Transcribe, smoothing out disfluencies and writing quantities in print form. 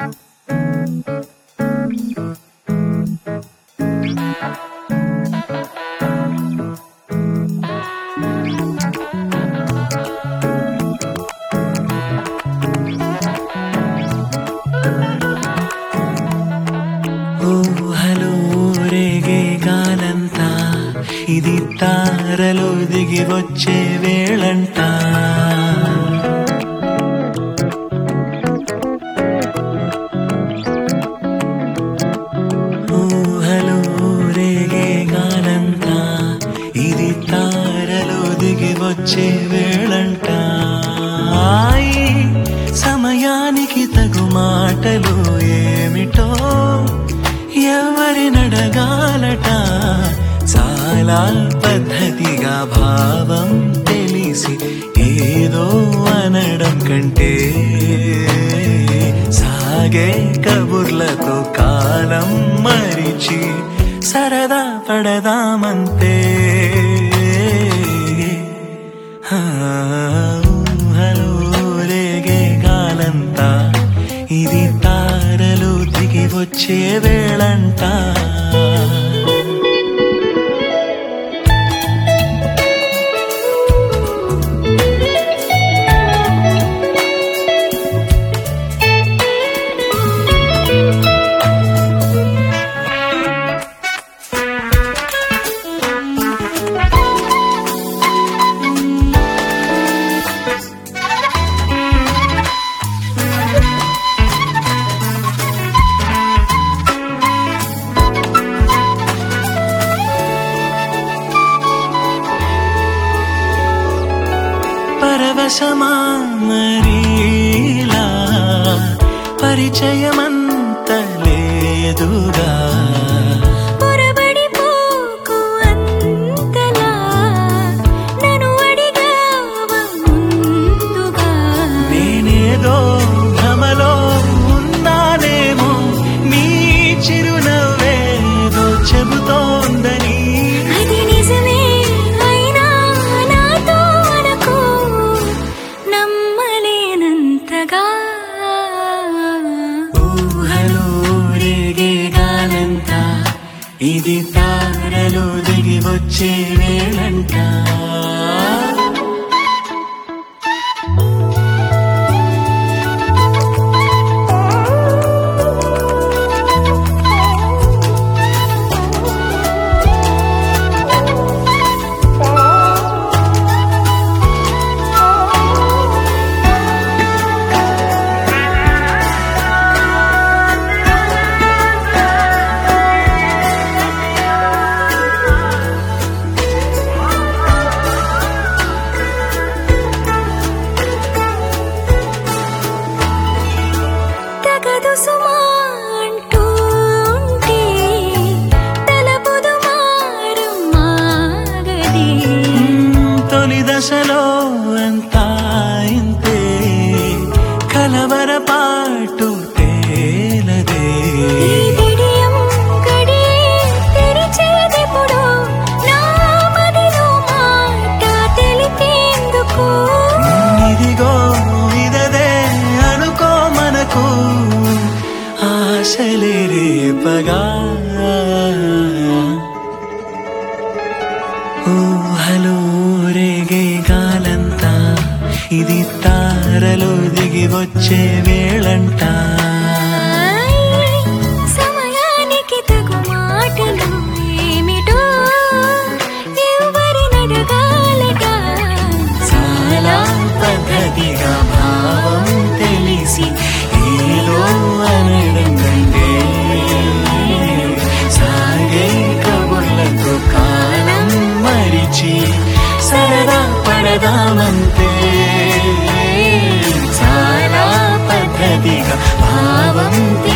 ఊహలో రేగే గాలంతా ఇది తారలో దిగి వచ్చే వేళంట. ఊహలో రేగే గాలంతా ఇది తారలో దిగి వచ్చే వేళంట. ఈ సమయానికి తగు మాటలు ఏమిటో ఎవరి నడగాలట. చాలా పద్ధతిగా భావం తెలిసి ఏదో అనడం కంటే సాగే కబుర్లతో కాలం మరిచి సరదా పడదామంతే. ఊహలో రేగే గాలంతా ఇది తారలు దిగి వచ్చే వేళంట. పరవశమా మరీలా పరిచయమంత లేదుగా. పొరబడిపోకు అంతలా నన్ను అడిగావ ముందుగా. నేనేదో భ్రమలో ఉన్నానేమో నీ చిరునవ్వేదో చెబుతోందని. అది నిజమే అయినా నాతో అనకు నమ్మలేనంతగా. ఊహలో రేగే గాలంతా ఇది తారలు దిగి వచ్చే వేళంట. తగదు సుమా అంటూ ఉంటే తలపుదు మారం మాగది. తొలి దశలో అంతా ఇంతే కలవరపాటు తేలదే. ఈ విడియం గడియే తెరిచేదెప్పుడు నా మదిలో మాట తెలిపేందుకు. ఇదిగో ఇదదే అనుకో మనకు ఆశలే రేపగా. ఊహలో రేగే గాలంతా ఇది తారలో దిగి వచ్చే వేళంట. సమయానికి తగు మాటలు ఏమిటో ఎవరి నడగాలట. చాలా పద్ధతిగా భావం తెలిసి ఏదో అనడం కంటే సాగే కబుర్లతో కాలం మరిచి సరదా పడదామంతే. చాలా పద్ధతిగా భావం